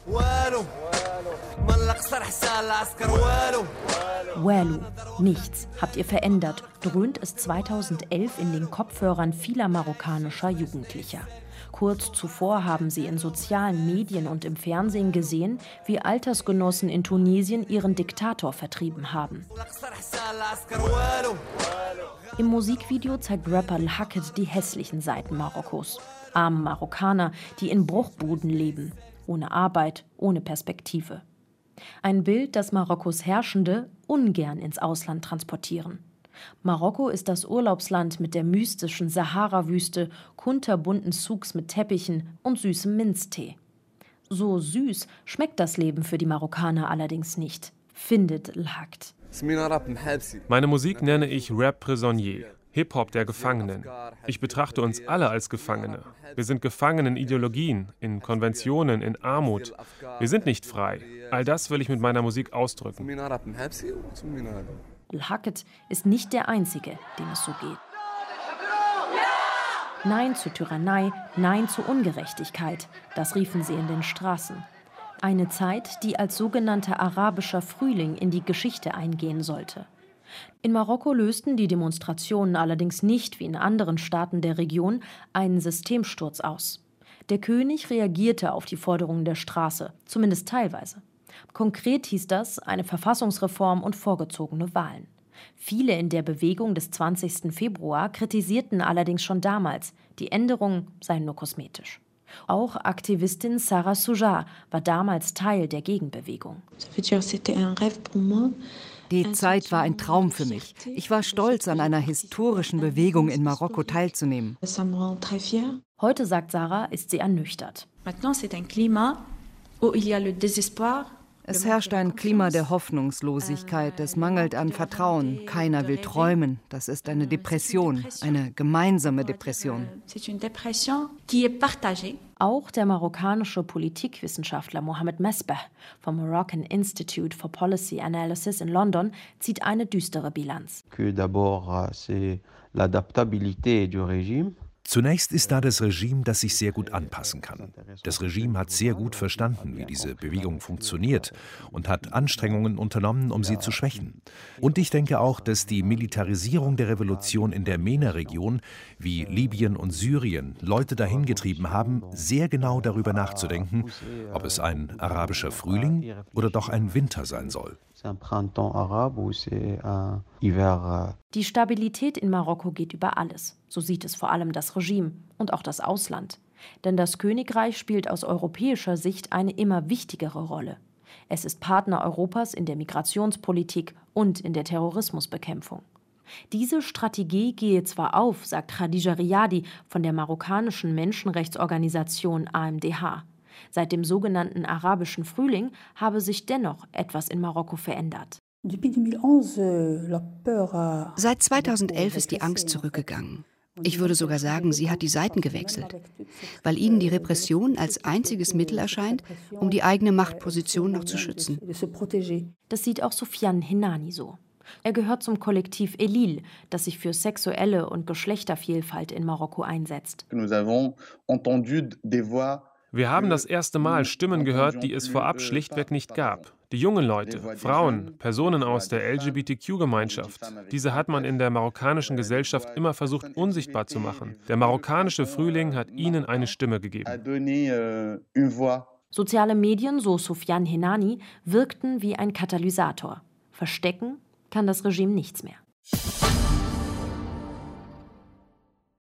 Walu, nichts habt ihr verändert, dröhnt es 2011 in den Kopfhörern vieler marokkanischer Jugendlicher. Kurz zuvor haben sie in sozialen Medien und im Fernsehen gesehen, wie Altersgenossen in Tunesien ihren Diktator vertrieben haben. Im Musikvideo zeigt Rapper L'Hacket die hässlichen Seiten Marokkos. Arme Marokkaner, die in Bruchbuden leben, ohne Arbeit, ohne Perspektive. Ein Bild, das Marokkos Herrschende ungern ins Ausland transportieren. Marokko ist das Urlaubsland mit der mystischen Sahara-Wüste, kunterbunten Souks mit Teppichen und süßem Minztee. So süß schmeckt das Leben für die Marokkaner allerdings nicht, findet L'Hacket. Meine Musik nenne ich Rap Prisonnier, Hip-Hop der Gefangenen. Ich betrachte uns alle als Gefangene. Wir sind gefangen in Ideologien, in Konventionen, in Armut. Wir sind nicht frei. All das will ich mit meiner Musik ausdrücken. L'Hacket ist nicht der Einzige, dem es so geht. Nein zur Tyrannei, nein zur Ungerechtigkeit, das riefen sie in den Straßen. Eine Zeit, die als sogenannter arabischer Frühling in die Geschichte eingehen sollte. In Marokko lösten die Demonstrationen allerdings nicht, wie in anderen Staaten der Region, einen Systemsturz aus. Der König reagierte auf die Forderungen der Straße, zumindest teilweise. Konkret hieß das eine Verfassungsreform und vorgezogene Wahlen. Viele in der Bewegung des 20. Februar kritisierten allerdings schon damals, die Änderungen seien nur kosmetisch. Auch Aktivistin Sarah Souja war damals Teil der Gegenbewegung. Die Zeit war ein Traum für mich. Ich war stolz, an einer historischen Bewegung in Marokko teilzunehmen. Heute, sagt Sarah, ist sie ernüchtert. Es herrscht ein Klima der Hoffnungslosigkeit, es mangelt an Vertrauen, keiner will träumen. Das ist eine Depression, eine gemeinsame Depression. Auch der marokkanische Politikwissenschaftler Mohamed Mesbah vom Moroccan Institute for Policy Analysis in London zieht eine düstere Bilanz. Zunächst ist da das Regime, das sich sehr gut anpassen kann. Das Regime hat sehr gut verstanden, wie diese Bewegung funktioniert und hat Anstrengungen unternommen, um sie zu schwächen. Und ich denke auch, dass die Militarisierung der Revolution in der MENA-Region, wie Libyen und Syrien, Leute dahin getrieben haben, sehr genau darüber nachzudenken, ob es ein arabischer Frühling oder doch ein Winter sein soll. Die Stabilität in Marokko geht über alles. So sieht es vor allem das Regime und auch das Ausland. Denn das Königreich spielt aus europäischer Sicht eine immer wichtigere Rolle. Es ist Partner Europas in der Migrationspolitik und in der Terrorismusbekämpfung. Diese Strategie gehe zwar auf, sagt Khadija Riadi von der marokkanischen Menschenrechtsorganisation AMDH. Seit dem sogenannten arabischen Frühling habe sich dennoch etwas in Marokko verändert. Seit 2011 ist die Angst zurückgegangen. Ich würde sogar sagen, sie hat die Seiten gewechselt, weil ihnen die Repression als einziges Mittel erscheint, um die eigene Machtposition noch zu schützen. Das sieht auch Soufiane Henani so. Er gehört zum Kollektiv Elil, das sich für sexuelle und Geschlechtervielfalt in Marokko einsetzt. Wir haben das erste Mal Stimmen gehört, die es vorab schlichtweg nicht gab. Die jungen Leute, Frauen, Personen aus der LGBTQ-Gemeinschaft. Diese hat man in der marokkanischen Gesellschaft immer versucht, unsichtbar zu machen. Der marokkanische Frühling hat ihnen eine Stimme gegeben. Soziale Medien, so Soufiane Henani, wirkten wie ein Katalysator. Verstecken kann das Regime nichts mehr.